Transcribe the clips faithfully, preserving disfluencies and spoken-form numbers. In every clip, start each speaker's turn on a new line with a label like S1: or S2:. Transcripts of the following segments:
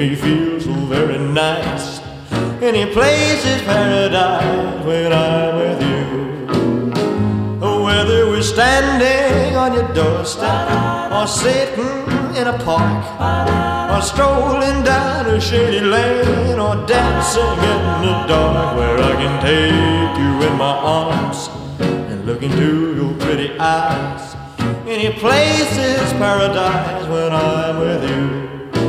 S1: me feel so very nice. Any place is paradise when I'm with you. Whether we're standing on your doorstep or sitting in a park or strolling down a shady lane or dancing in the dark, where I can take you in my arms and look into your pretty eyes. Any place is paradise when I'm with you.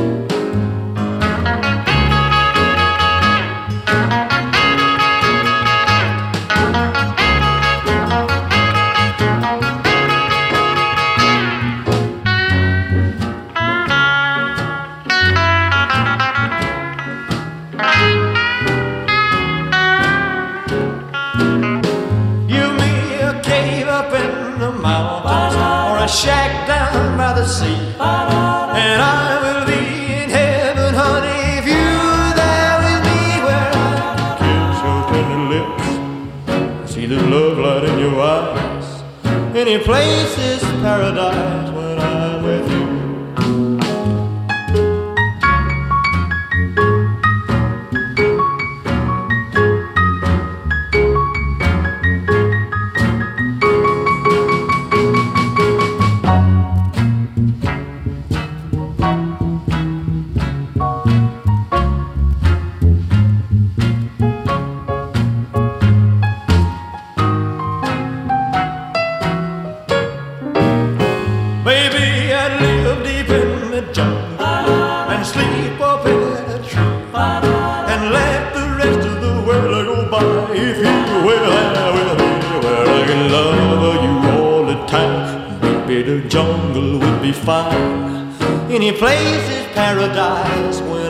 S1: A shack down by the sea, and I will be in heaven, honey, if you're there with me, where I can kiss your tender lips, see the love light in your eyes. Any place is paradise when I'm with you. And sleep up in a tree and let the rest of the world go by. If you were there with me, where I can love you all the time, maybe the jungle would be fine. Any place is paradise when